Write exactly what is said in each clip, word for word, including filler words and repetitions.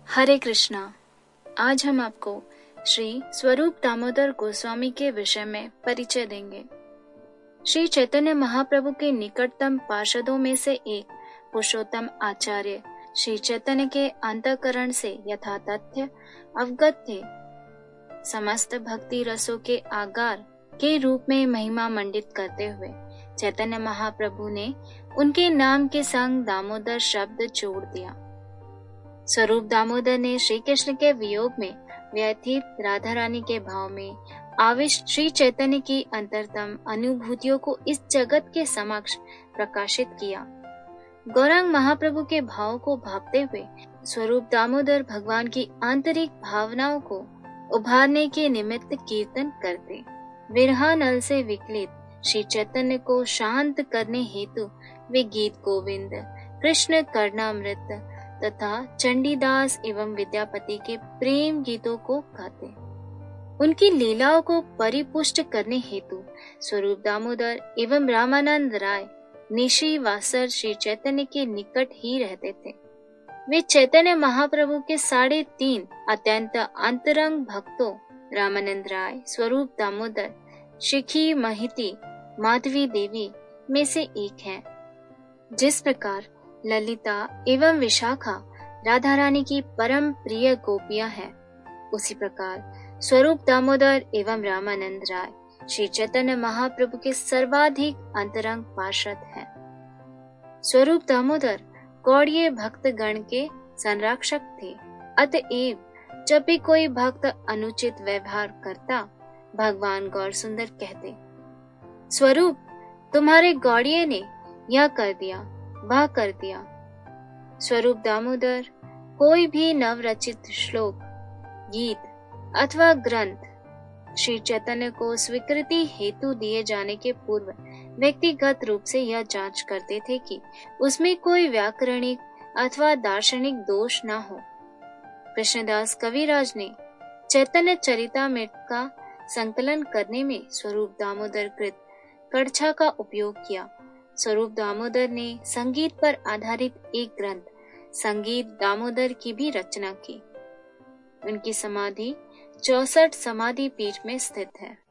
हरे कृष्णा। आज हम आपको श्री स्वरूप दामोदर गोस्वामी के विषय में परिचय देंगे। श्री चैतन्य महाप्रभु के निकटतम पार्षदों में से एक पुरुषोत्तम आचार्य श्री चैतन्य के अंतःकरण से यथा तथ्य अवगत थे। समस्त भक्ति रसों के आगार के रूप में महिमा मंडित करते हुए चैतन्य महाप्रभु ने उनके नाम के संग दामोदर शब्द जोड़ दिया। स्वरूप दामोदर ने श्री कृष्ण के वियोग में व्यथित राधा रानी के भाव में आविष्ट श्री चैतन्य की अंतरतम अनुभूतियों को इस जगत के समक्ष प्रकाशित किया। गौरांग महाप्रभु के भाव को भापते हुए स्वरूप दामोदर भगवान की आंतरिक भावनाओं को उभारने के निमित्त कीर्तन करते। विरहा नल से विकलित श्री चैतन्य को शांत करने हेतु वे गीत गोविंद, कृष्ण कर्णामृत तथा चंडीदास एवं विद्यापति के प्रेम गीतों को गाते। उनकी लीलाओं को परिपुष्ट करने हेतु स्वरूप दामोदर एवं रामानंद राय निशी वासर श्री चैतन्य के निकट ही रहते थे। वे चैतन्य महाप्रभु के साढ़े तीन अत्यंत अंतरंग भक्तों रामानंद राय, स्वरूप दामोदर, शिखी महिती, माधवी देवी में से एक हैं। जिस प्रकार ललिता एवं विशाखा राधा रानी की परम प्रिय गोपियां हैं, उसी प्रकार स्वरूप दामोदर एवं रामानंद राय श्री चैतन्य महाप्रभु के सर्वाधिक अंतरंग पार्षद हैं। स्वरूप दामोदर गौड़ीय भक्त गण के संरक्षक थे। अतएव जब भी कोई भक्त अनुचित व्यवहार करता, भगवान गौर सुंदर कहते, स्वरूप तुम्हारे गौड़ीय ने यह कर दिया, वह कर दिया। स्वरूप दामोदर कोई भी नवरचित श्लोक, गीत अथवा ग्रंथ श्री चैतन्य को स्वीकृति हेतु दिए जाने के पूर्व व्यक्तिगत रूप से यह जांच करते थे कि उसमें कोई व्याकरणिक अथवा दार्शनिक दोष न हो। कृष्णदास कविराज ने चैतन्य चरितामृत का संकलन करने में स्वरूप दामोदर कृत कड़छा का उपयोग किया। स्वरूप दामोदर ने संगीत पर आधारित एक ग्रंथ संगीत दामोदर की भी रचना की। उनकी समाधि चौसठ समाधि पीठ में स्थित है।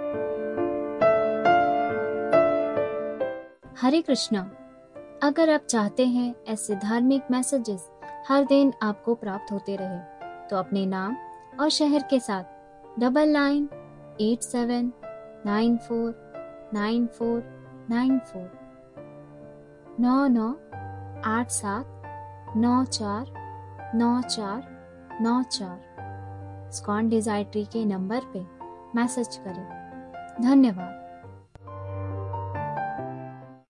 हरे कृष्णा। अगर आप चाहते हैं ऐसे धार्मिक मैसेजेस हर दिन आपको प्राप्त होते रहे, तो अपने नाम और शहर के साथ double nine eight seven nine four nine four nine four नौ नौ आठ सात नौ चार नौ चार नौ चार स्कॉन डिजाइट्री के नंबर पे मैसेज करें। धन्यवाद।